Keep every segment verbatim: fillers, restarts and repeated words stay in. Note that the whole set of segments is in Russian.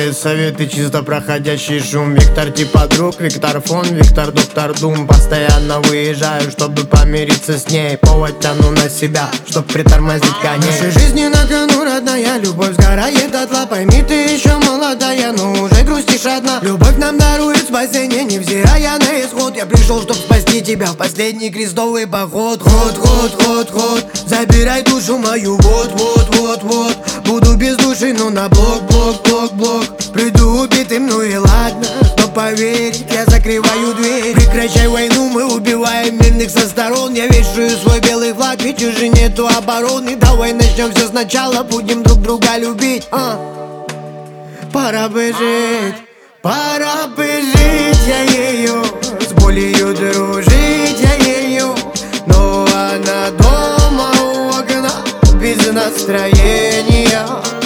Твои советы чисто проходящий шум. Виктор типа друг, Виктор фон, Виктор доктор Дум. Постоянно выезжаю, чтобы помириться с ней. Повод тяну на себя, чтоб притормозить коней. В нашей жизни на кону, родная, любовь сгорает дотла. Пойми, ты еще молодая, но уже грустишь одна. Любовь нам дарует спасение, невзирая на исход. Я пришел, чтоб спасти тебя в последний крестовый поход. Ход, ход, ход, ход, забирай душу мою, вот, вот, вот, вот. Буду без души, но на блок, блок, блок, блок. Приду убитым, ну и ладно, но поверить, я закрываю дверь. Прекращай войну, мы убиваем мирных со сторон. Я вешаю свой белый флаг, ведь уже нету обороны. Давай начнем все сначала, будем друг друга любить, а? Пора бы жить, пора бы жить, я ее с болью дружить, я ее. Но она дома у окна, без настроения.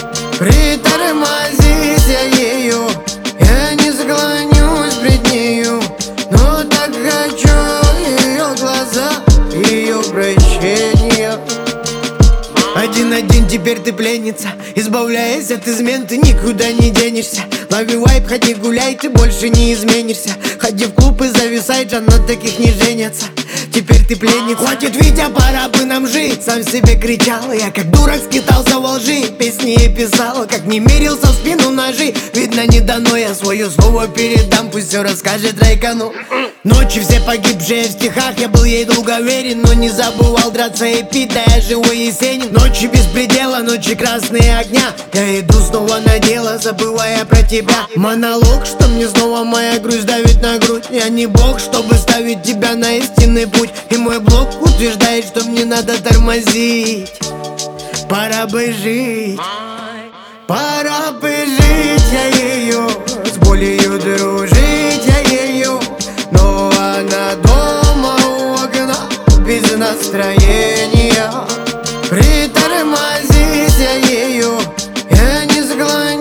Притормозись, я ее, я не склонюсь пред нею, но так хочу ее глаза, ее прощения. Один-один, теперь ты пленница, избавляясь от измен, ты никуда не денешься. Лови вайп, ходи гуляй, ты больше не изменишься. Ходи в клуб и зависай, Джан, на таких не женятся. Теперь ты пленница. Хватит, Витя, пора бы нам жить. Сам себе кричал, я как дурак скитался во лжи. Песни и писал, как не мерился в спину ножи. Видно, не дано, я свое слово передам, пусть все расскажет Райкану. Ночи все погибшие в стихах, я был ей долго верен, но не забывал драться и пить, да я живой Есенин. Ночи без предела, ночи красные огня, я иду снова на дело, забывая про тебя. Монолог, что мне снова моя грусть давит на грудь. Я не бог, чтобы ставить тебя на истинный путь. И мой блог утверждает, что мне надо тормозить. Пора бы жить, пора бы жить, я ее с болью дружить, я ее. Но она дома у окна, без настроения. Притормозись, я ее, я не склонюсь.